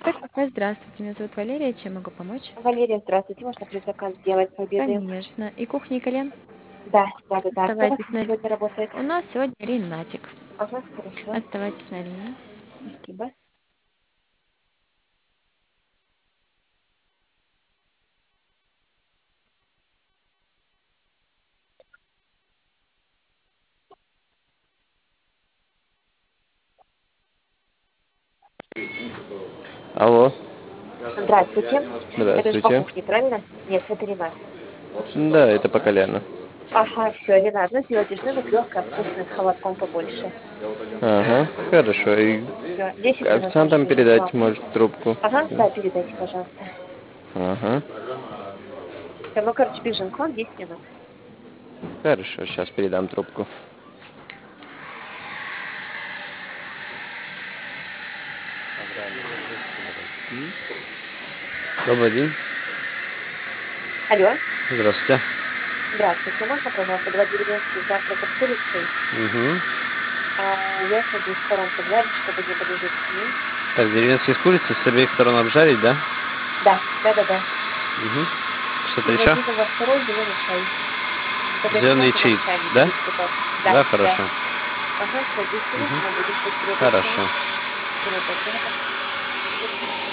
Здравствуйте, меня зовут Валерия. Чем могу помочь? Валерия, здравствуйте. Можно предзаказ сделать по обеду? Конечно. И кухня, и кальян? Да, да. Кто у вас Оставайтесь на сегодня работает? У нас сегодня Ренатик. Ага, хорошо. Оставайтесь на линии. Спасибо. Алло, Здравствуйте. Это же по здравствуйте. кухне, правильно? Нет, это Ренат. Да, это по Коляну. Ага, все, Ренат. Ну, сделайте что-нибудь легкое, вкусное, с холодком побольше. Ага, хорошо. И Все, 10 минут официантам можете ждать передать, вам. может, трубку? Ага, да, передайте, пожалуйста. Ага, Все, ну, короче, бежим к вам 10 минут. хорошо, сейчас передам трубку. Добрый день. Алло, Здравствуйте. здравствуйте. Можно, пожалуйста, 2 деревенских завтрака с курицей? Угу. Яйца с 2 сторон поджарить, чтобы не были жидкими. Так, деревенские с курицей с обеих сторон обжарить, да? Да. Угу. Что-то И еще? возьмите во второй зеленый чай. Чтобы Зеленый обязательно чай, вам чай не да? пересыпать. Да, Да. хорошо. Ага, все, 10 минут, мы будем ждать следующего. Хорошо. Всего доброго.